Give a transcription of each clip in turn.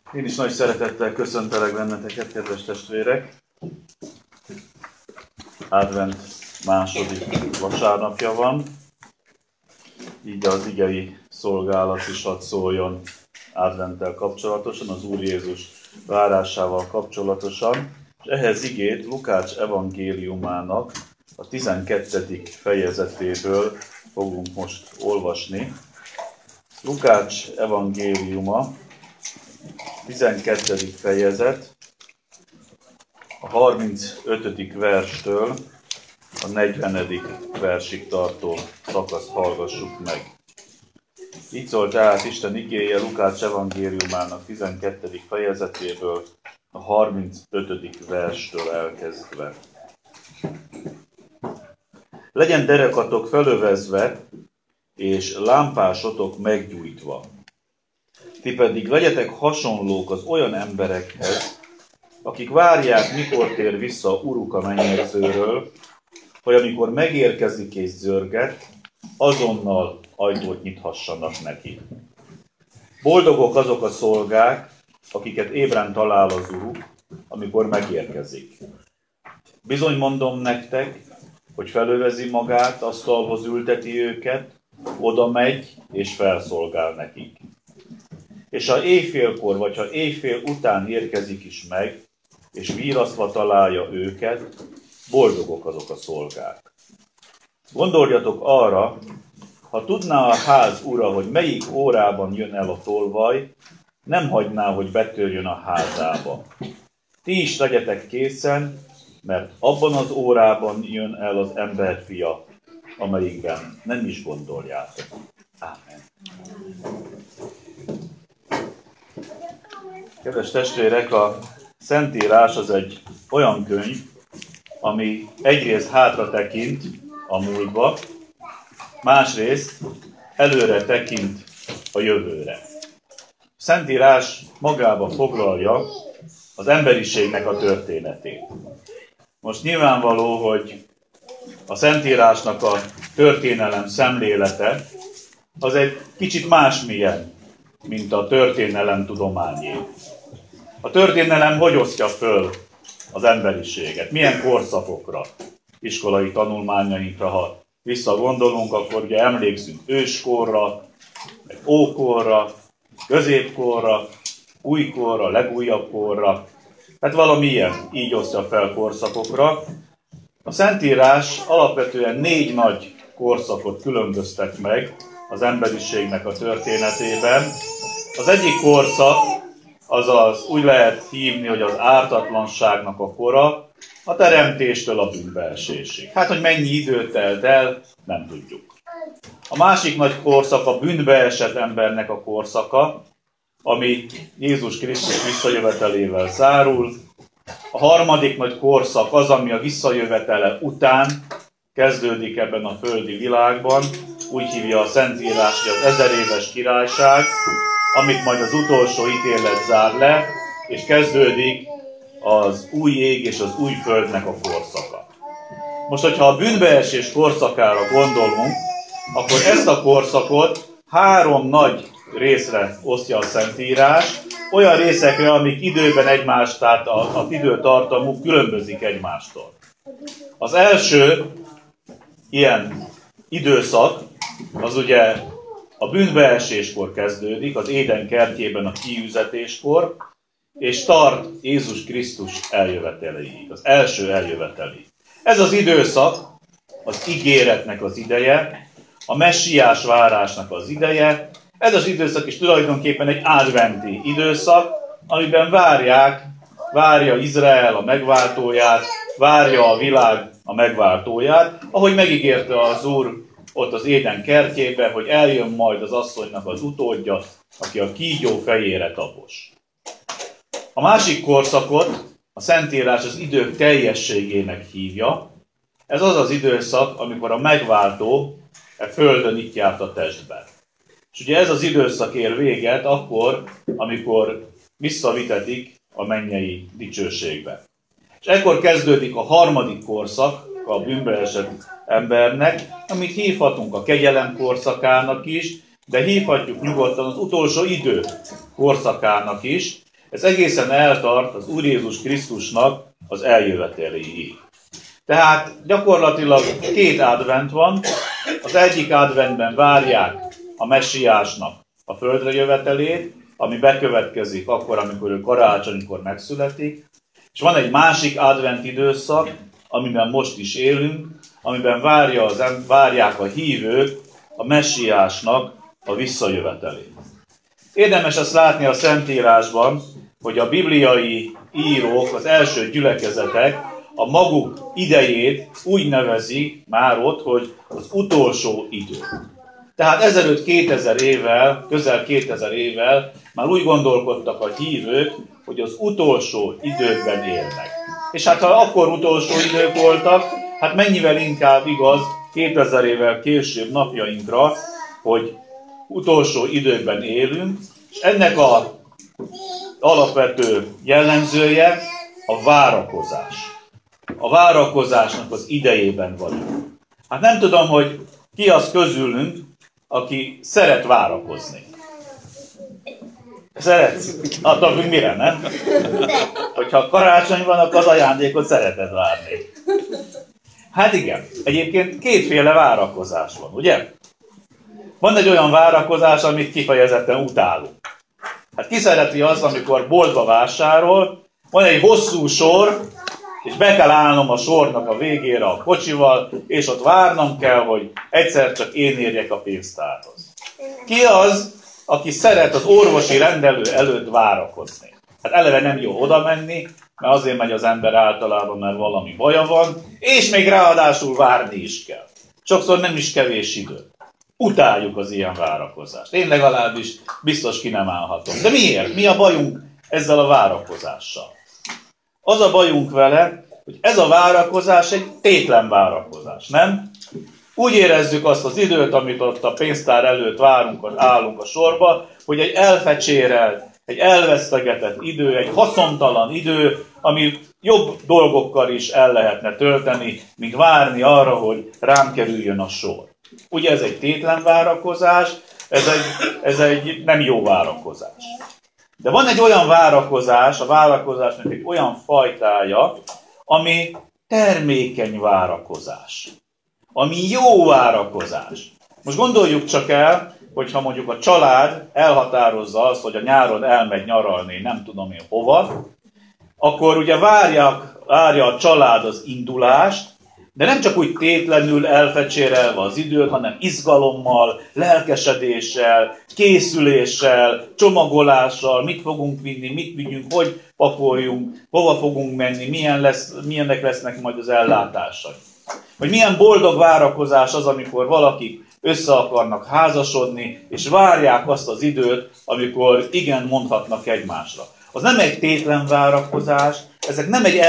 Én is nagy szeretettel köszöntelek benneteket, kedves testvérek! Advent második vasárnapja van, így az igei szolgálat is hadd szóljon Adventtel kapcsolatosan, az Úr Jézus várásával kapcsolatosan, és ehhez igét Lukács evangéliumának a 12. fejezetéből fogunk most olvasni. Lukács evangéliuma, 12. fejezet, a 35. verstől a 40. versig tartó szakaszt hallgassuk meg. Így szól tehát Isten igéje Lukács evangéliumának 12. fejezetéből a 35. verstől elkezdve. Legyen derekatok felövezve, és lámpásotok meggyújtva. Ti pedig legyetek hasonlók az olyan emberekhez, akik várják, mikor tér vissza uruk a mennyegzőről, hogy amikor megérkezik és zörget, azonnal ajtót nyithassanak neki. Boldogok azok a szolgák, akiket ébren talál az uruk, amikor megérkezik. Bizony mondom nektek, hogy felövezi magát, asztalhoz ülteti őket, oda megy és felszolgál nekik. És ha éjfélkor, vagy ha éjfél után érkezik is meg, és vírasztva találja őket, boldogok azok a szolgák. Gondoljatok arra, ha tudná a ház ura, hogy melyik órában jön el a tolvaj, nem hagyná, hogy betörjön a házába. Ti is legyetek készen, mert abban az órában jön el az emberfia, amelyikben nem is gondoljátok. Ámen. Kedves testvérek, a Szentírás az egy olyan könyv, ami egyrészt hátra tekint a múltba, másrészt előre tekint a jövőre. A Szentírás magába foglalja az emberiségnek a történetét. Most nyilvánvaló, hogy a Szentírásnak a történelem szemlélete az egy kicsit másmilyen, mint a történelem tudományé. A történelem hogy osztja föl az emberiséget? Milyen korszakokra? Iskolai tanulmányainkra, ha visszagondolunk, akkor ugye emlékszünk őskorra, meg ókorra, középkorra, újkorra, legújabb korra. Hát valami ilyen, így osztja fel korszakokra. A Szentírás alapvetően 4 nagy korszakot különböztet meg az emberiségnek a történetében. Az egyik korszak, azaz úgy lehet hívni, hogy az ártatlanságnak a kora, a teremtéstől a bűnbeesésig. Hát, hogy mennyi idő telt el, nem tudjuk. A másik nagy korszak a bűnbeesett embernek a korszaka, ami Jézus Krisztus visszajövetelével zárul. A harmadik nagy korszak az, ami a visszajövetele után kezdődik ebben a földi világban. Úgy hívja a Szentírás, hogy az 1000 éves királyság, amit majd az utolsó ítélet zár le, és kezdődik az új ég és az új földnek a korszaka. Most, hogyha a bűnbeesés korszakára gondolunk, akkor ezt a korszakot 3 nagy részre osztja a Szentírás, olyan részekre, amik időben egymást, tehát az időtartamuk különbözik egymástól. Az első ilyen időszak, az ugye a bűnbeeséskor kezdődik, az Éden kertjében a kiűzetéskor, és tart Jézus Krisztus eljöveteléig, az első eljöveteli. Ez az időszak az ígéretnek az ideje, a messiás várásnak az ideje. Ez az időszak is tulajdonképpen egy adventi időszak, amiben várja Izrael a megváltóját, várja a világ a megváltóját, ahogy megígérte az Úr ott az Éden kertjébe, hogy eljön majd az asszonynak az utódja, aki a kígyó fejére tapos. A másik korszakot a Szentírás az idők teljességének hívja. Ez az az időszak, amikor a megváltó a földön itt járt a testben. És ugye ez az időszak ér véget akkor, amikor visszavitetik a mennyei dicsőségbe. És ekkor kezdődik a harmadik korszak a bűnbeesett embernek, amit hívhatunk a kegyelem korszakának is, de hívhatjuk nyugodtan az utolsó idő korszakának is. Ez egészen eltart az Úr Jézus Krisztusnak az eljöveteléig. Tehát gyakorlatilag 2 advent van. Az egyik adventben várják a messiásnak a földre jövetelét, ami bekövetkezik akkor, amikor ő karácsonykor megszületik. És van egy másik advent időszak, amiben most is élünk, amiben várják a hívők a messiásnak a visszajövetelét. Érdemes azt látni a Szentírásban, hogy a bibliai írók, az első gyülekezetek a maguk idejét úgy nevezik már ott, hogy az utolsó idő. Tehát ezelőtt 2000 évvel, közel 2000 évvel már úgy gondolkodtak a hívők, hogy az utolsó időkben élnek. És hát ha akkor utolsó idők voltak, hát mennyivel inkább igaz 2000 évvel később napjainkra, hogy utolsó időkben élünk, és ennek az alapvető jellemzője a várakozás. A várakozásnak az idejében vagyunk. Hát nem tudom, hogy ki az közülünk, aki szeret várakozni. Szeretsz? Attól függ mire, nem? Hogyha karácsony van, akkor az ajándékot szereted várni. Hát igen, egyébként 2 várakozás van, ugye? Van egy olyan várakozás, amit kifejezetten utálunk. Hát ki szereti azt, amikor boltba vásárol, van egy hosszú sor, és be kell állnom a sornak a végére a kocsival, és ott várnom kell, hogy egyszer csak én érjek a pénztárhoz. Ki az, aki szeret az orvosi rendelő előtt várakozni? Hát eleve nem jó oda menni, mert azért megy az ember általában, mert valami baja van, és még ráadásul várni is kell. Sokszor nem is kevés idő. Utáljuk az ilyen várakozást. Én legalábbis biztos ki nem állhatom. De miért? Mi a bajunk ezzel a várakozással? Az a bajunk vele, hogy ez a várakozás egy tétlen várakozás, nem? Úgy érezzük azt az időt, amit ott a pénztár előtt várunk, állunk a sorba, hogy egy elfecsérelt, egy elvesztegetett idő, egy haszontalan idő, amit jobb dolgokkal is el lehetne tölteni, mint várni arra, hogy rám kerüljön a sor. Ugye ez egy tétlen várakozás, ez egy nem jó várakozás. De van egy olyan várakozás, a várakozásnak egy olyan fajtája, ami termékeny várakozás. Ami jó várakozás. Most gondoljuk csak el, hogyha mondjuk a család elhatározza azt, hogy a nyáron elmegy nyaralni, nem tudom én hova, akkor ugye várja a család az indulást, de nem csak úgy tétlenül elfecsérelve az időt, hanem izgalommal, lelkesedéssel, készüléssel, csomagolással, mit fogunk vinni, mit vigyünk, hogy pakoljunk, hova fogunk menni, milyenek lesznek majd az ellátásai. Hogy milyen boldog várakozás az, amikor valakik össze akarnak házasodni, és várják azt az időt, amikor igen mondhatnak egymásra. Az nem egy tétlen várakozás, ezek nem egy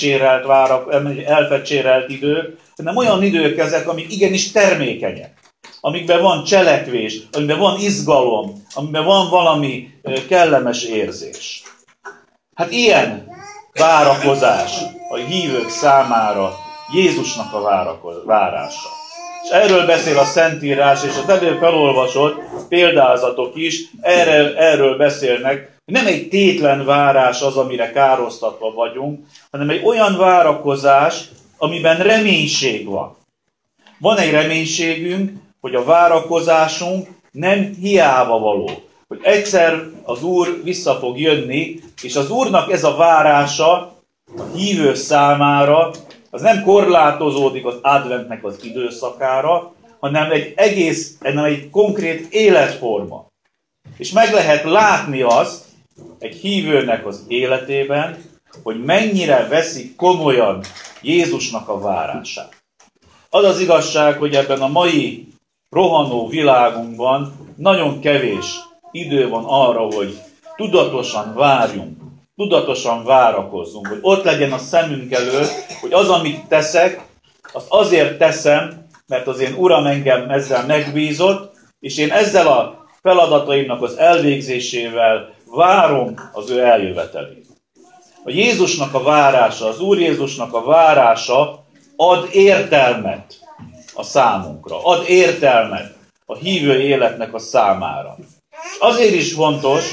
elfecsérelt idők, hanem olyan idők ezek, amik igenis termékenyek. Amikben van cselekvés, amikben van izgalom, amikben van valami kellemes érzés. Hát ilyen várakozás a hívők számára Jézusnak a várása. És erről beszél a Szentírás, és az előbb felolvasott példázatok is erről beszélnek, hogy nem egy tétlen várás az, amire károsztatva vagyunk, hanem egy olyan várakozás, amiben reménység van. Van egy reménységünk, hogy a várakozásunk nem hiába való. Hogy egyszer az Úr vissza fog jönni, és az Úrnak ez a várása a hívő számára, az nem korlátozódik az adventnek az időszakára, hanem egy konkrét életforma. És meg lehet látni azt egy hívőnek az életében, hogy mennyire veszik komolyan Jézusnak a várását. Az az igazság, hogy ebben a mai rohanó világunkban nagyon kevés idő van arra, hogy tudatosan várjunk, tudatosan várakozzunk, hogy ott legyen a szemünk előtt, hogy az, amit teszek, azt azért teszem, mert az én Uram engem ezzel megbízott, és én ezzel a feladataimnak az elvégzésével várom az ő eljövetelét. A Jézusnak a várása, az Úr Jézusnak a várása ad értelmet a számunkra, ad értelmet a hívő életnek a számára. Azért is fontos,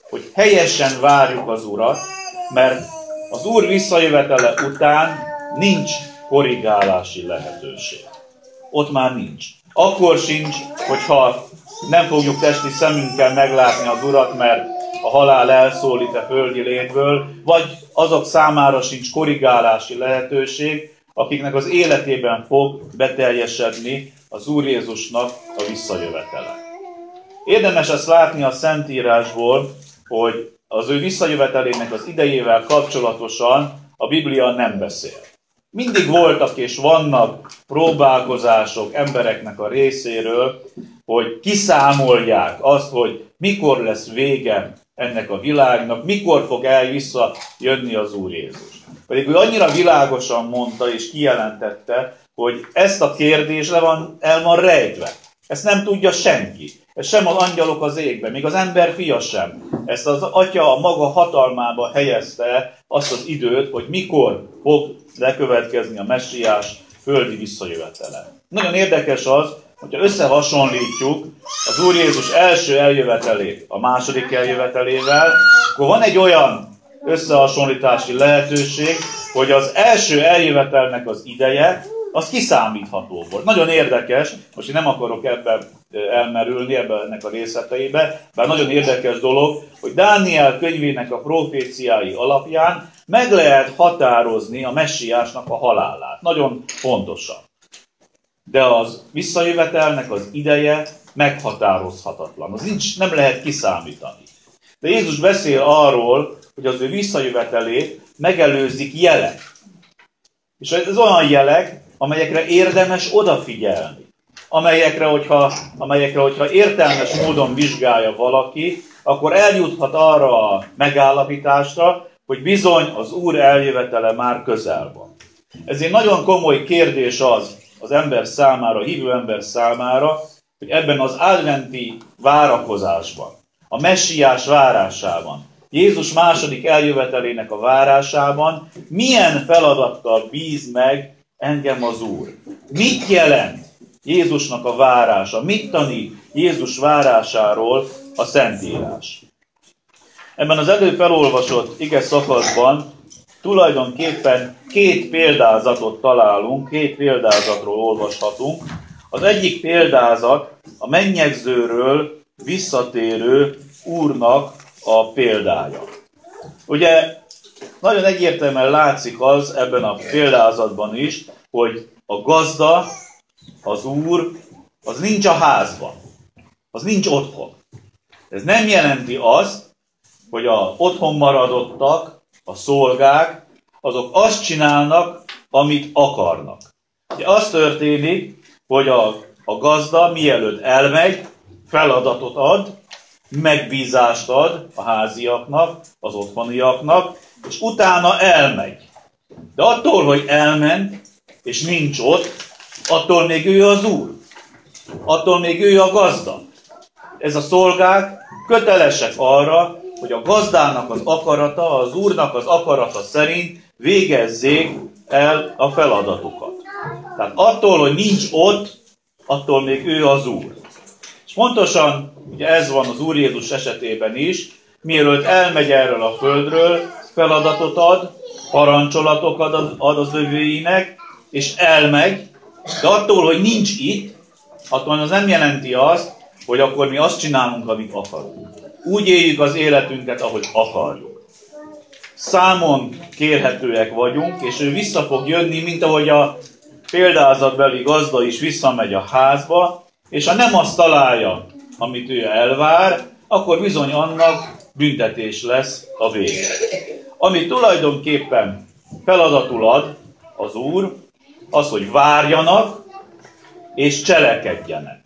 hogy helyesen várjuk az Urat, mert az Úr visszajövetele után nincs korrigálási lehetőség. Ott már nincs. Akkor sincs, hogyha nem fogjuk testi szemünkkel meglátni az Urat, mert a halál elszólít a földi létből, vagy azok számára sincs korrigálási lehetőség, akiknek az életében fog beteljesedni az Úr Jézusnak a visszajövetele. Érdemes ezt látni a Szentírásból, hogy az ő visszajövetelének az idejével kapcsolatosan a Biblia nem beszél. Mindig voltak és vannak próbálkozások embereknek a részéről, hogy kiszámolják azt, hogy mikor lesz vége ennek a világnak, mikor fog visszajönni az Úr Jézus. Pedig ő annyira világosan mondta és kijelentette, hogy ezt a kérdést el van rejtve. Ezt nem tudja senki. Ez sem az angyalok az égben, még az ember fia sem. Ezt az Atya a maga hatalmába helyezte azt az időt, hogy mikor fog lekövetkezni a messiás földi visszajövetele. Nagyon érdekes az, hogyha összehasonlítjuk az Úr Jézus első eljövetelét a második eljövetelével, akkor van egy olyan összehasonlítási lehetőség, hogy az első eljövetelnek az ideje, az kiszámítható volt. Nagyon érdekes, most én nem akarok ebben elmerülni, ennek a részleteibe, bár nagyon érdekes dolog, hogy Dániel könyvének a proféciái alapján meg lehet határozni a messiásnak a halálát. Nagyon pontosan. De az visszajövetelnek az ideje meghatározhatatlan. Az nem lehet kiszámítani. De Jézus beszél arról, hogy az ő visszajövetelét megelőzik jelek. És ez olyan jelek, amelyekre érdemes odafigyelni. Amelyekre, hogyha értelmes módon vizsgálja valaki, akkor eljuthat arra a megállapításra, hogy bizony az Úr eljövetele már közel van. Ezért nagyon komoly kérdés az ember számára, a hívő ember számára, hogy ebben az adventi várakozásban, a messiás várásában, Jézus második eljövetelének a várásában milyen feladattal bíz meg engem az Úr? Mit jelent Jézusnak a várása? Mit tanít Jézus várásáról a Szentírás? Ebben az előbb felolvasott ige szakaszban tulajdonképpen két példázatot találunk, két példázatról olvashatunk. Az egyik példázat a mennyegzőről visszatérő Úrnak a példája. Ugye nagyon egyértelműen látszik az ebben a példázatban is, hogy a gazda, az Úr, az nincs a házban, az nincs otthon. Ez nem jelenti azt, hogy a otthon maradottak, a szolgák, azok azt csinálnak, amit akarnak. Ugye az történik, hogy a gazda mielőtt elmegy, feladatot ad, megbízást ad a háziaknak, az otthoniaknak, és utána elmegy. De attól, hogy elment, és nincs ott, attól még ő az Úr. Attól még ő a gazda. Ez a szolgák kötelesek arra, hogy a gazdának az akarata, az Úrnak az akarata szerint végezzék el a feladatukat. Tehát attól, hogy nincs ott, attól még ő az Úr. És pontosan ugye ez van az Úr Jézus esetében is, mielőtt elmegy erről a földről, feladatot ad, parancsolatokat ad az övőinek, és elmegy, de attól, hogy nincs itt, attól az nem jelenti azt, hogy akkor mi azt csinálunk, amit akarunk. Úgy éljük az életünket, ahogy akarjuk. Számon kérhetőek vagyunk, és ő vissza fog jönni, mint ahogy a példázatbeli gazda is visszamegy a házba, és ha nem azt találja, amit ő elvár, akkor bizony annak büntetés lesz a vége. Amit tulajdonképpen feladatul ad az Úr, az, hogy várjanak és cselekedjenek.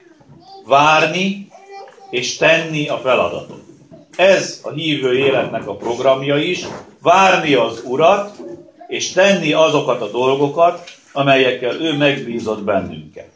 Várni és tenni a feladatot. Ez a hívő életnek a programja is, várni az Urat és tenni azokat a dolgokat, amelyekkel ő megbízott bennünket.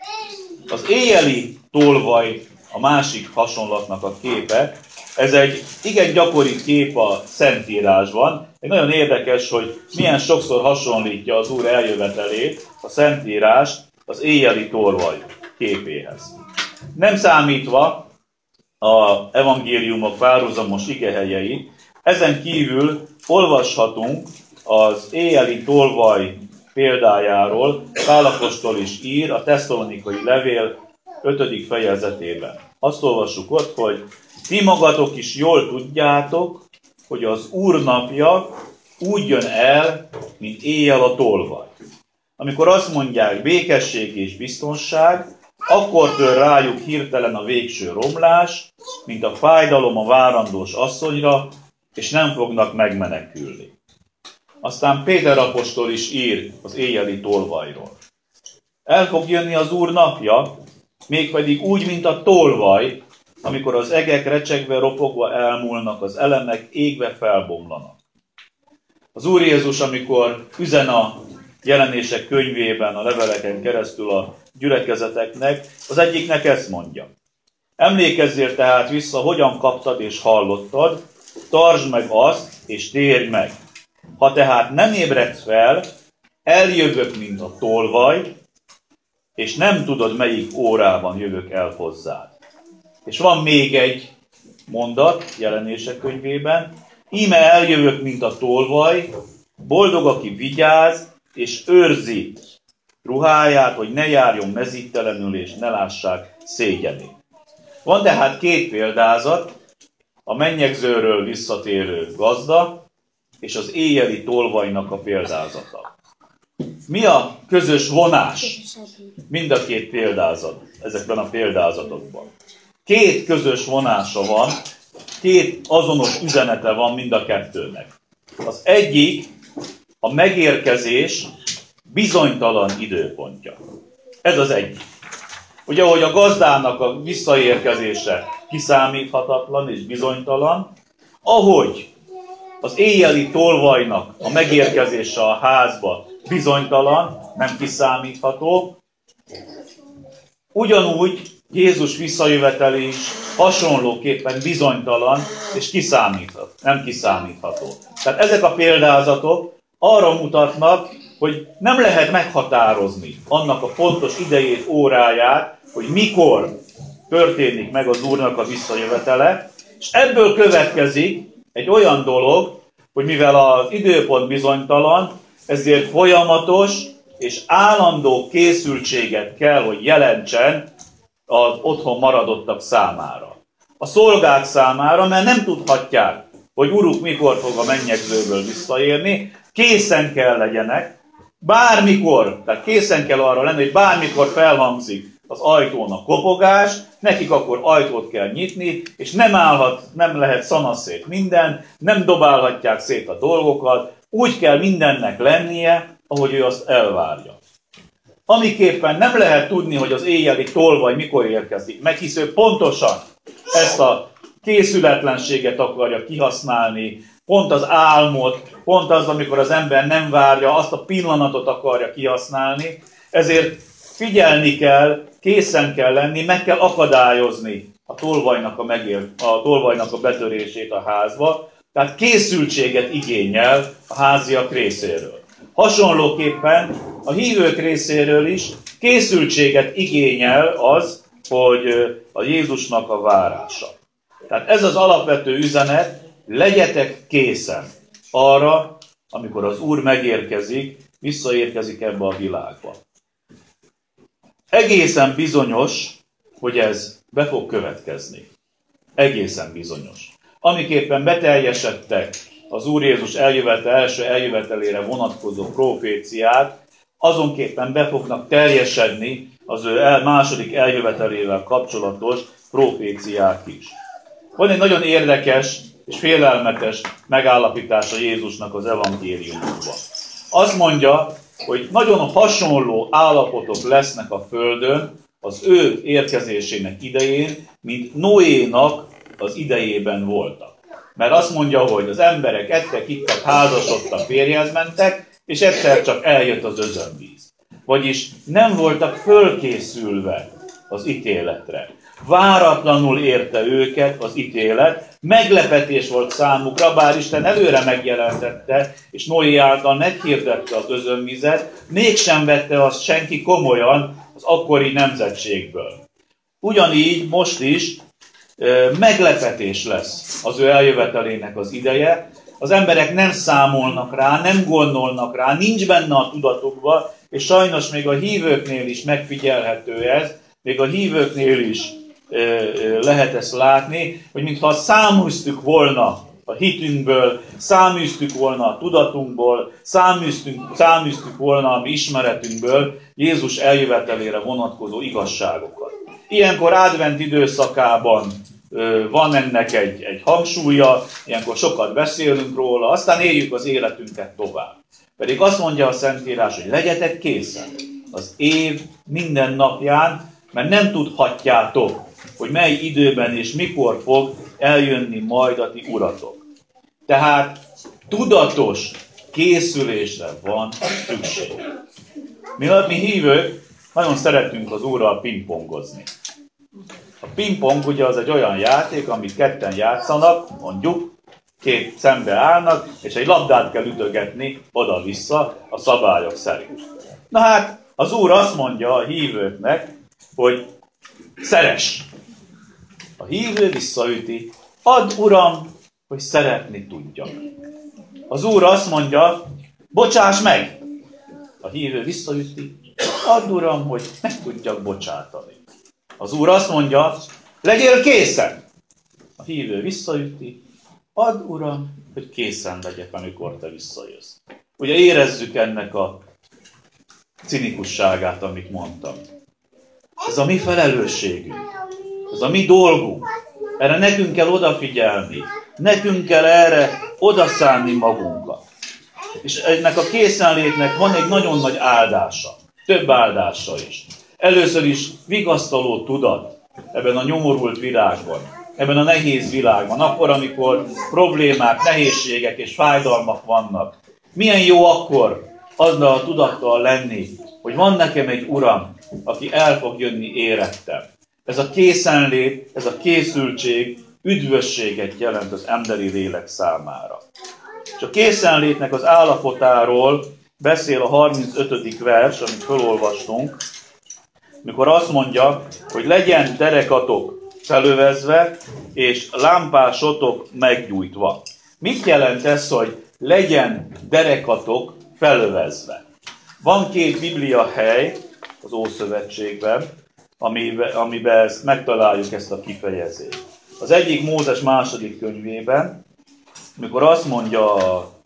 Az éjjeli tolvaj a másik hasonlatnak a képe, ez egy igen gyakori kép a Szentírásban. Egy nagyon érdekes, hogy milyen sokszor hasonlítja az Úr eljövetelét, a Szentírás az éjjeli tolvaj képéhez. Nem számítva a evangéliumok párhuzamos igehelyei. Ezen kívül olvashatunk az éjjeli tolvaj példájáról, Pál apostol is ír a Tesszalonikai levél 5. fejezetében. Azt olvassuk ott, hogy ti magatok is jól tudjátok, hogy az Úr napja úgy jön el, mint éjjel a tolvaj. Amikor azt mondják békesség és biztonság, akkor tör rájuk hirtelen a végső romlás, mint a fájdalom a várandós asszonyra, és nem fognak megmenekülni. Aztán Péter apostol is ír az éjjeli tolvajról. El fog jönni az Úr napja, mégpedig úgy, mint a tolvaj, amikor az egek recsegve, ropogva elmúlnak, az elemek égve felbomlanak. Az Úr Jézus, amikor üzen a jelenések könyvében, a leveleken keresztül a gyülekezeteknek, az egyiknek ezt mondja. Emlékezzél tehát vissza, hogyan kaptad és hallottad, tartsd meg azt, és térj meg. Ha tehát nem ébredsz fel, eljövök, mint a tolvaj, és nem tudod, melyik órában jövök el hozzád. És van még egy mondat jelenések könyvében, íme eljövök, mint a tolvaj, boldog, aki vigyáz, és őrzi ruháját, hogy ne járjon mezítelenül, és ne lássák szégyenét. Van tehát két példázat, a mennyegzőről visszatérő gazda, és az éjjeli tolvajnak a példázata. Mi a közös vonás mind a két példázat, ezekben a példázatokban? Két közös vonása van, két azonos üzenete van mind a kettőnek. Az egyik a megérkezés bizonytalan időpontja. Ez az egyik. Ugye, ahogy a gazdának a visszaérkezése kiszámíthatatlan és bizonytalan, ahogy az éjjeli tolvajnak a megérkezése a házba bizonytalan, nem kiszámítható, ugyanúgy Jézus visszajövetele is hasonlóképpen bizonytalan és nem kiszámítható. Tehát ezek a példázatok arra mutatnak, hogy nem lehet meghatározni annak a pontos idejét, óráját, hogy mikor történik meg az Úrnak a visszajövetele, és ebből következik egy olyan dolog, hogy mivel az időpont bizonytalan, ezért folyamatos és állandó készültséget kell, hogy jelentsen az otthon maradottak számára. A szolgák számára, mert nem tudhatják, hogy Uruk mikor fog a mennyegzőből visszaérni, készen kell legyenek, bármikor, tehát készen kell arra lenni, hogy bármikor felhangzik az ajtón a kopogás, nekik akkor ajtót kell nyitni, és nem lehet szanaszét minden, nem dobálhatják szét a dolgokat, úgy kell mindennek lennie, ahogy ő azt elvárja. Amiképpen nem lehet tudni, hogy az éjjeli tolvaj mikor érkezik, meg hisz ő pontosan ezt a készületlenséget akarja kihasználni, pont az álmot, pont az, amikor az ember nem várja, azt a pillanatot akarja kihasználni, ezért figyelni kell, készen kell lenni, meg kell akadályozni a tolvajnak a betörését a házba, tehát készültséget igényel a háziak részéről. Hasonlóképpen a hívők részéről is készültséget igényel az, hogy a Jézusnak a várása. Tehát ez az alapvető üzenet, legyetek készen arra, amikor az Úr megérkezik, visszaérkezik ebbe a világba. Egészen bizonyos, hogy ez be fog következni. Egészen bizonyos. Amiképpen beteljesedtek az Úr Jézus első eljövetelére vonatkozó proféciák, azonképpen be fognak teljesedni az ő második eljövetelével kapcsolatos proféciák is. Van egy nagyon érdekes és félelmetes megállapítása Jézusnak az evangéliumokban. Azt mondja, hogy nagyon hasonló állapotok lesznek a földön az ő érkezésének idején, mint Noénak az idejében voltak. Mert azt mondja, hogy az emberek ettek, ittak, házasodtak, férjhez mentek, és egyszer csak eljött az özönvíz. Vagyis nem voltak fölkészülve az ítéletre. Váratlanul érte őket az ítélet, meglepetés volt számukra, bár Isten előre megjelentette, és Noé által meghirdette az özönvizet, mégsem vette azt senki komolyan az akkori nemzetségből. Ugyanígy most is meglepetés lesz az ő eljövetelének az ideje. Az emberek nem számolnak rá, nem gondolnak rá, nincs benne a tudatukban, és sajnos még a hívőknél is megfigyelhető ez, még a hívőknél is lehet ezt látni, hogy mintha száműztük volna a hitünkből, száműztük volna a tudatunkból, száműztük volna a mi ismeretünkből Jézus eljövetelére vonatkozó igazságokat. Ilyenkor advent időszakában van ennek egy hangsúlya, ilyenkor sokat beszélünk róla, aztán éljük az életünket tovább. Pedig azt mondja a Szentírás, hogy legyetek készen az év minden napján, mert nem tudhatjátok, hogy mely időben és mikor fog eljönni majd a ti uratok. Tehát tudatos készülésre van szükség. Mi hívők nagyon szeretünk az Úrral pingpongozni. A pingpong ugye az egy olyan játék, amit ketten játszanak, mondjuk, két szembe állnak, és egy labdát kell ütögetni oda-vissza a szabályok szerint. Na hát, az Úr azt mondja a hívőknek, hogy szeress. A hívő visszaüti, add Uram, hogy szeretni tudjak. Az Úr azt mondja, bocsáss meg. A hívő visszaüti, add Uram, hogy meg tudjak bocsátani. Az Úr azt mondja, legyél készen. A hívő visszaüti, add Uram, hogy készen legyek, amikor te visszajössz. Ugye érezzük ennek a cinikusságát, amit mondtam. Ez a mi felelősségünk, ez a mi dolgunk. Erre nekünk kell odafigyelni, nekünk kell erre odaszánni magunkat. És ennek a készenlétnek van egy nagyon nagy áldása, több áldása is. Először is vigasztaló tudat ebben a nyomorult világban, ebben a nehéz világban, akkor, amikor problémák, nehézségek és fájdalmak vannak. Milyen jó akkor azzal a tudattal lenni, hogy van nekem egy Uram, aki el fog jönni érettem. Ez a készenlét, ez a készültség üdvösséget jelent az emberi lélek számára. És a készenlétnek az állapotáról beszél a 35. vers, amit felolvastunk, mikor azt mondja, hogy legyen derekatok felövezve, és lámpásotok meggyújtva. Mit jelent ez, hogy legyen derekatok felövezve? Van két Biblia hely az Ószövetségben, amiben megtaláljuk ezt a kifejezést. Az egyik Mózes 2. könyvében, mikor azt mondja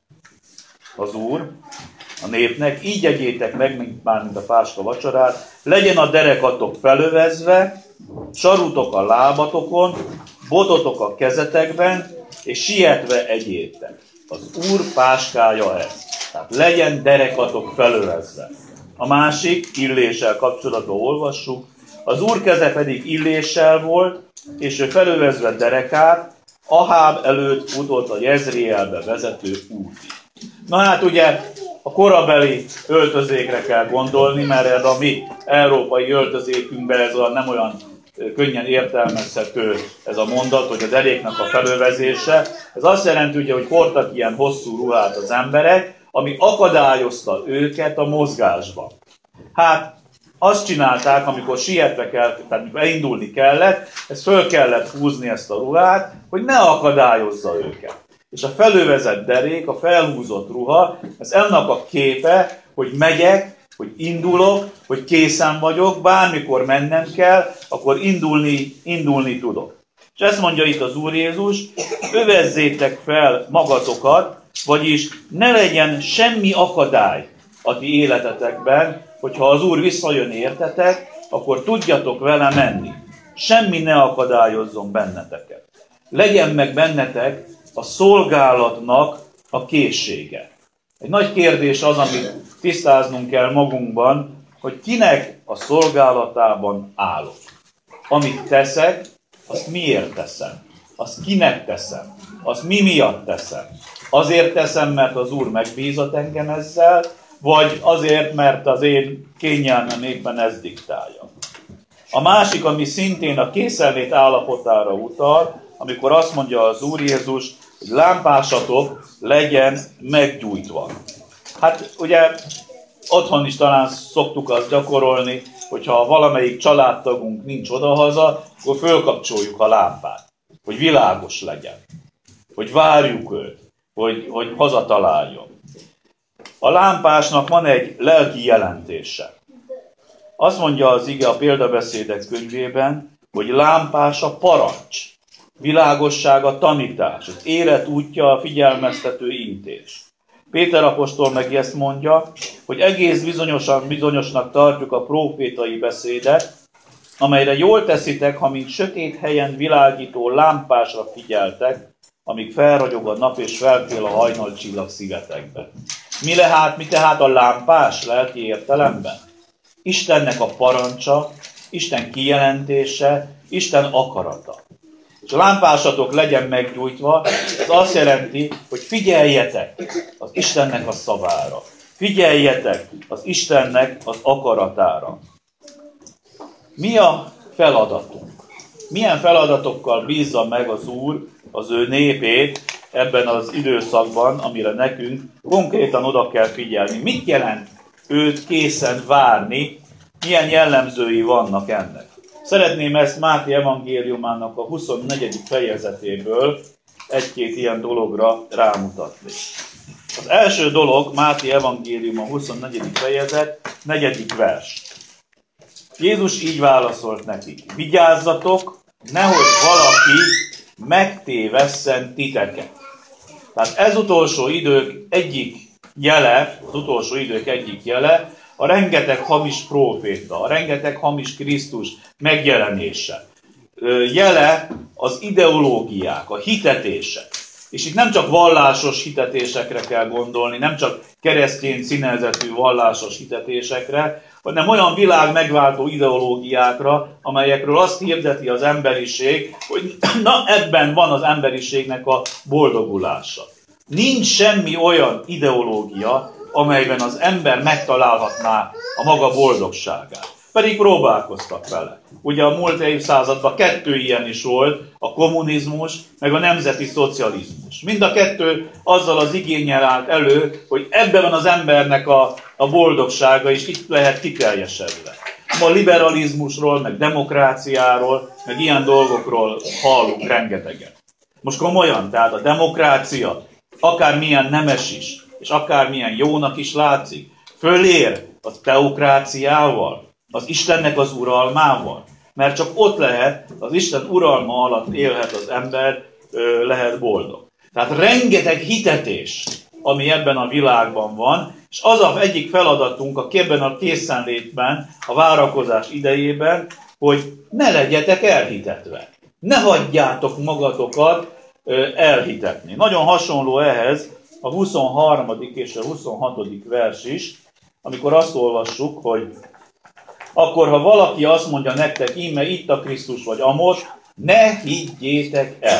az Úr a népnek, így egyétek meg, mint a páska vacsorát, legyen a derekatok felövezve, sarutok a lábatokon, bototok a kezetekben, és sietve egyétek. Az Úr páskája ez. Tehát legyen derekatok felövezve. A másik, illéssel kapcsolatban olvassuk, az Úr keze pedig illéssel volt, és ő felövezve derekát, Aháb előtt futott a Jezrielbe vezető útig. Na hát ugye a korabeli öltözékre kell gondolni, mert ez a mi európai öltözékünkben ez nem olyan könnyen értelmezhető ez a mondat, hogy a deréknak a felövezése. Ez azt jelenti ugye, hogy hordtak ilyen hosszú ruhát az emberek, ami akadályozta őket a mozgásban. Hát azt csinálták, amikor sietve kellett, tehát amikor elindulni kellett, ezt föl kellett húzni ezt a ruhát, hogy ne akadályozza őket. És a felövezett derék, a felhúzott ruha, ez ennek a képe, hogy megyek, hogy indulok, hogy készen vagyok, bármikor mennem kell, akkor indulni tudok. És ezt mondja itt az Úr Jézus, övezzétek fel magatokat, vagyis ne legyen semmi akadály a ti életetekben, hogyha az Úr visszajön értetek, akkor tudjatok vele menni. Semmi ne akadályozzon benneteket. Legyen meg bennetek a szolgálatnak a készsége. Egy nagy kérdés az, amit tisztáznunk kell magunkban, hogy kinek a szolgálatában állok. Amit teszek, azt miért teszem? Azt kinek teszem? Azt mi miatt teszem? Azért teszem, mert az Úr megbízott engem ezzel, vagy azért, mert az én kényelmem éppen ezt diktálja. A másik, ami szintén a készenlét állapotára utal, amikor azt mondja az Úr Jézus, hogy lámpásatok legyen meggyújtva. Hát ugye otthon is talán szoktuk azt gyakorolni, hogyha valamelyik családtagunk nincs odahaza, akkor fölkapcsoljuk a lámpát. hogy világos legyen, hogy várjuk őt, hogy hazataláljon. A lámpásnak van egy lelki jelentése. Azt mondja az ige a példabeszédek könyvében, hogy lámpás a parancs, világosság a tanítás, az élet útja a figyelmeztető intés. Péter apostol meg ezt mondja, hogy egész bizonyosnak tartjuk a prófétai beszédet, amelyre jól teszitek, ha mint sötét helyen világító lámpásra figyeltek, amíg felragyog a nap és felkél a hajnalcsillag szívetekben. Mi tehát a lámpás lelki értelemben? Istennek a parancsa, Isten kijelentése, Isten akarata. És a lámpásatok legyen meggyújtva, ez azt jelenti, hogy figyeljetek az Istennek a szavára. Figyeljetek az Istennek az akaratára. Mi a feladatunk? Milyen feladatokkal bízza meg az Úr az ő népét ebben az időszakban, amire nekünk konkrétan oda kell figyelni? Mit jelent őt készen várni? Milyen jellemzői vannak ennek? Szeretném ezt Máté evangéliumának a 24. fejezetéből egy-két ilyen dologra rámutatni. Az első dolog, Máté evangélium a 24. fejezet, 4. vers. Jézus így válaszolt nekik: vigyázzatok, nehogy valaki megtévesszen titeket. Tehát ez utolsó idők egyik jele, a rengeteg hamis próféta, a rengeteg hamis Krisztus megjelenése. Jele az ideológiák, a hitetések. És itt nem csak vallásos hitetésekre kell gondolni, nem csak keresztény színezetű vallásos hitetésekre, hanem olyan világ megváltó ideológiákra, amelyekről azt hirdeti az emberiség, hogy na ebben van az emberiségnek a boldogulása. Nincs semmi olyan ideológia, amelyben az ember megtalálhatná a maga boldogságát. Pedig próbálkoztak vele. Ugye a múlt évszázadban 2 ilyen is volt, a kommunizmus, meg a nemzeti szocializmus. Mind a 2 azzal az igénnyel állt elő, hogy ebben van az embernek a boldogsága, és itt lehet kiteljesedve. A liberalizmusról, meg demokráciáról, meg ilyen dolgokról hallunk rengeteget. Most komolyan, tehát a demokrácia, akármilyen nemes is, és akármilyen jónak is látszik, fölér a teokráciával, az Istennek az uralmával. Mert csak ott lehet, az Isten uralma alatt élhet az ember, lehet boldog. Tehát rengeteg hitetés, ami ebben a világban van, és az az egyik feladatunk a ebben a készenlétben, a várakozás idejében, hogy ne legyetek elhitetve. Ne hagyjátok magatokat elhitetni. Nagyon hasonló ehhez a 23. és a 26. vers is, amikor azt olvassuk, hogy akkor, ha valaki azt mondja nektek, íme itt a Krisztus vagy amott, ne higgyétek el.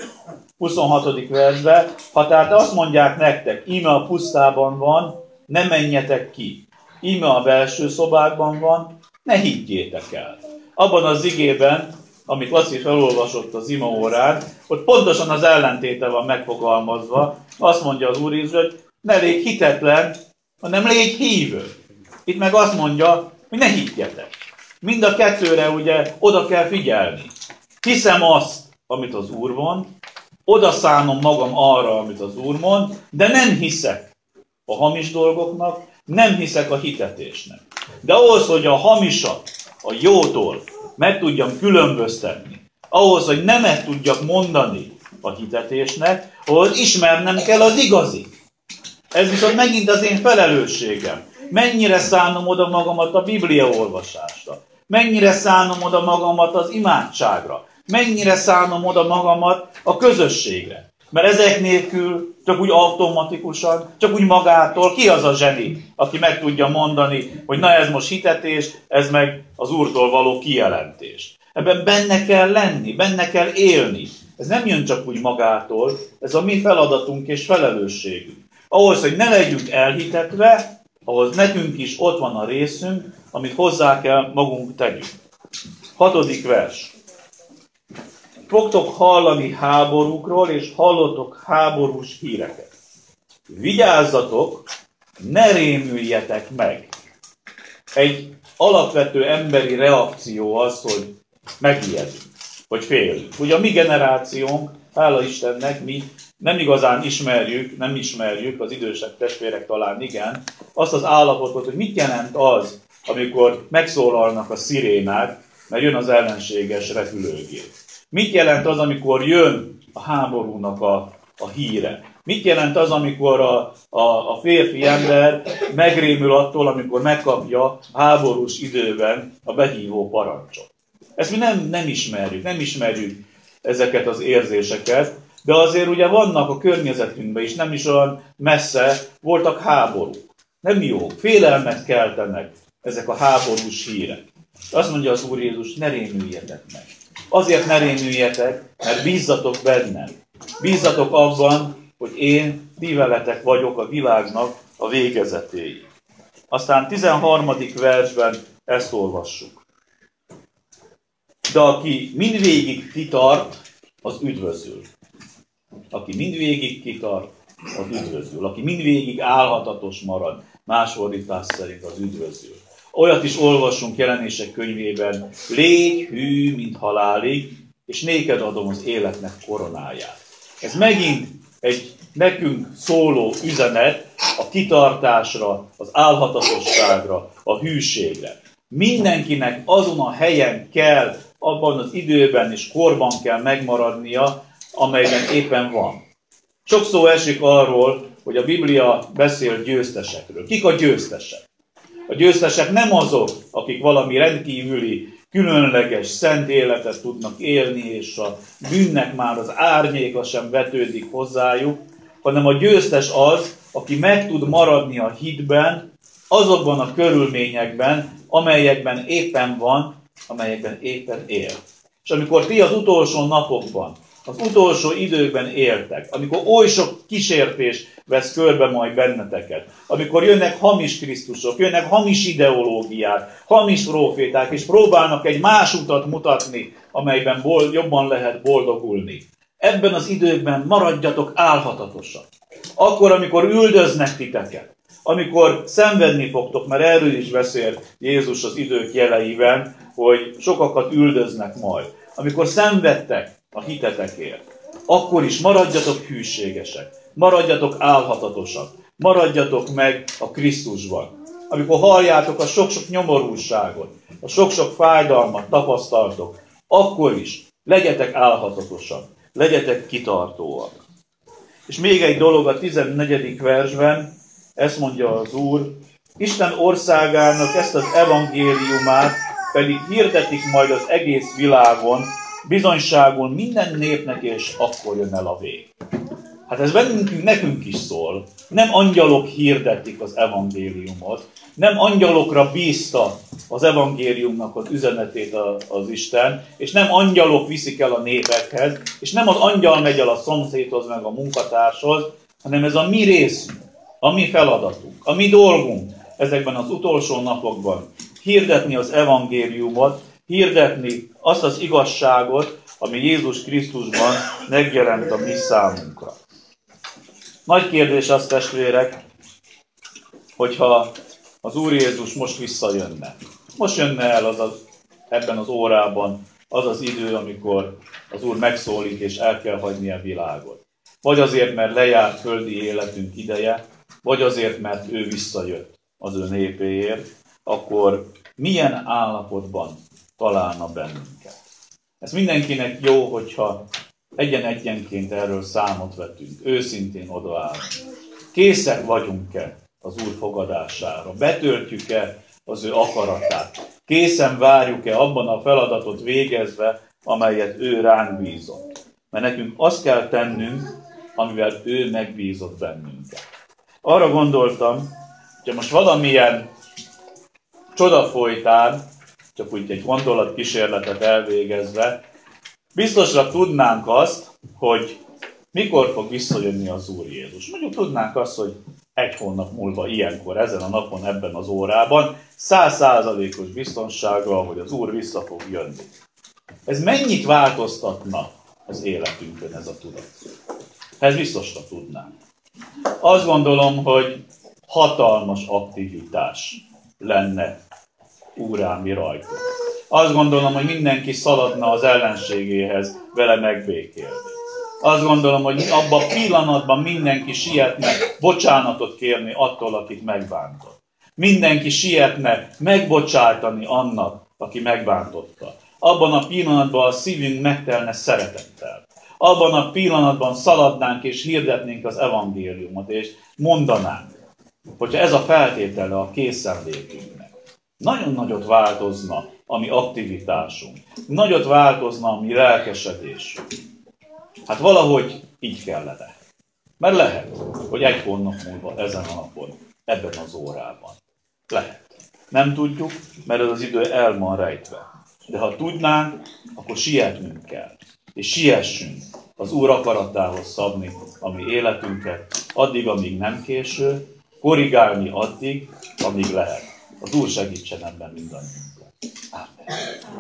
26. versben, ha tehát azt mondják nektek, íme a pusztában van, ne menjetek ki. Íme a belső szobákban van, ne higgyétek el. Abban az igében, amit Laci felolvasott az imaórán, ott pontosan az ellentéte van megfogalmazva. Azt mondja az Úr Jézus, hogy ne légy hitetlen, hanem légy hívő. Itt meg azt mondja, hogy ne higgyetek. Mind a 2-re ugye oda kell figyelni. Hiszem azt, amit az Úr mond, oda szánom magam arra, amit az Úr mond, de nem hiszek a hamis dolgoknak, nem hiszek a hitetésnek. De ahhoz, hogy a hamisat a jótól meg tudjam különböztetni, ahhoz, hogy nemet tudjak mondani a hitetésnek, ahhoz ismernem kell az igazit. Ez viszont megint az én felelősségem. Mennyire szánom oda magamat a Biblia olvasásra? Mennyire szánom oda magamat az imádságra? Mennyire szánom oda magamat a közösségre? Mert ezek nélkül csak úgy automatikusan, csak úgy magától ki az a zseni, aki meg tudja mondani, hogy na ez most hitetés, ez meg az Úrtól való kijelentés. Ebben benne kell lenni, benne kell élni. Ez nem jön csak úgy magától, ez a mi feladatunk és felelősségünk. Ahhoz, hogy ne legyünk elhitetve, ahhoz nekünk is ott van a részünk, amit hozzá kell magunk tegyünk. 6. vers. Fogtok hallani háborúkról, és hallotok háborús híreket. Vigyázzatok, ne rémüljetek meg. Egy alapvető emberi reakció az, hogy megijedünk. hogy félünk. Ugye a mi generációnk, hála Istennek, mi nem igazán nem ismerjük, az idősebb testvérek talán igen, azt az állapotot, hogy mit jelent az, amikor megszólalnak a szirénák, mert jön az ellenséges repülőgép. Mit jelent az, amikor jön a háborúnak a híre? Mit jelent az, amikor a férfi ember megrémül attól, amikor megkapja a háborús időben a behívó parancsot? Ezt mi nem ismerjük ezeket az érzéseket, de azért ugye vannak a környezetünkben is, nem is olyan messze, voltak háborúk. Nem jó, félelmet keltenek ezek a háborús hírek. Azt mondja az Úr Jézus, ne rémüljetek meg. Azért ne rémüljetek, mert bízzatok bennem. Bízzatok abban, hogy én ti veletek vagyok a világnak a végezetéig. Aztán 13. versben ezt olvassuk. De aki mindvégig kitart, az üdvözül. Aki mindvégig kitart, az üdvözül. Aki mindvégig álhatatos marad, más fordítás szerint az üdvözül. Olyat is olvassunk Jelenések könyvében, légy hű, mint halálig, és néked adom az életnek koronáját. Ez megint egy nekünk szóló üzenet a kitartásra, az álhatatosságra, a hűségre. Mindenkinek azon a helyen kell, abban az időben és korban kell megmaradnia, amelyben éppen van. Sok szó esik arról, hogy a Biblia beszél győztesekről. Kik a győztesek? A győztesek nem azok, akik valami rendkívüli, különleges, szent életet tudnak élni, és a bűnnek már az árnyéka sem vetődik hozzájuk, hanem a győztes az, aki meg tud maradni a hitben, azokban a körülményekben, amelyekben éppen van, amelyekben éppen él. És amikor ti az utolsó napokban, az utolsó időkben éltek, amikor oly sok kísértés vesz körbe majd benneteket, amikor jönnek hamis Krisztusok, jönnek hamis ideológiák, hamis próféták, és próbálnak egy más utat mutatni, amelyben jobban lehet boldogulni. Ebben az időkben maradjatok álhatatosak. Akkor, amikor üldöznek titeket, amikor szenvedni fogtok, mert erről is beszél Jézus az idők jeleiben, hogy sokakat üldöznek majd. Amikor szenvedtek a hitetekért, akkor is maradjatok hűségesek, maradjatok álhatatosak, maradjatok meg a Krisztusban. Amikor halljátok a sok-sok nyomorúságot, a sok-sok fájdalmat tapasztaltok, akkor is legyetek álhatatosak, legyetek kitartóak. És még egy dolog a 14. versben, ezt mondja az Úr, Isten országának ezt az evangéliumát pedig hirdetik majd az egész világon, bizonyságul minden népnek, és akkor jön el a vég. Hát ez nekünk is szól. Nem angyalok hirdetik az evangéliumot, nem angyalokra bízta az evangéliumnak az üzenetét az Isten, és nem angyalok viszik el a népekhez, és nem az angyal megy el a szomszédhoz, meg a munkatárshoz, hanem ez a mi részünk, a mi feladatunk, a mi dolgunk ezekben az utolsó napokban. Hirdetni az evangéliumot, hirdetni azt az igazságot, ami Jézus Krisztusban megjelent a mi számunkra. Nagy kérdés az, testvérek, hogyha az Úr Jézus most visszajönne. Most jönne el ebben az órában az az idő, amikor az Úr megszólít és el kell hagyni a világot. Vagy azért, mert lejárt földi életünk ideje, vagy azért, mert ő visszajött az ő népéért, akkor milyen állapotban találna bennünket? Ez mindenkinek jó, hogyha egyen-egyenként erről számot vetünk, őszintén odaállunk. Készek vagyunk-e az Úr fogadására? Betöltjük-e az ő akaratát? Készen várjuk-e abban a feladatot végezve, amelyet ő ránk bízott? Mert nekünk azt kell tennünk, amivel ő megbízott bennünket. Arra gondoltam, hogy most valamilyen csoda folytán, csak úgy egy gondolatkísérletet elvégezve, biztosra tudnánk azt, hogy mikor fog visszajönni az Úr Jézus. Mondjuk tudnánk azt, hogy 1 hónap múlva ilyenkor, ezen a napon, ebben az órában, 100%-os biztonsággal, hogy az Úr vissza fog jönni. Ez mennyit változtatna az életünkön ez a tudat? Ez biztosra tudnánk. Azt gondolom, hogy hatalmas aktivitás lenne úrám mi rajtunk. Azt gondolom, hogy mindenki szaladna az ellenségéhez vele megbékélni. Azt gondolom, hogy abban a pillanatban mindenki sietne bocsánatot kérni attól, akit megbántott. Mindenki sietne megbocsátani annak, aki megbántotta. Abban a pillanatban a szívünk megtelne szeretettel. Abban a pillanatban szaladnánk és hirdetnénk az evangéliumot, és mondanánk, hogyha ez a feltétele a készenlétünknek. Nagyon nagyot változna a mi aktivitásunk. Nagyot változna a mi lelkesedésünk. Hát valahogy így kellene. Mert lehet, hogy egy hónap múlva ezen a napon, ebben az órában. Lehet. Nem tudjuk, mert ez az idő el van rejtve. De ha tudnánk, akkor sietnünk kell. És siessünk az Úr akaratához szabni a mi életünket, addig, amíg nem késő, korrigálni addig, amíg lehet. Az Úr segítsen ebben mindannyiunkat. Amen.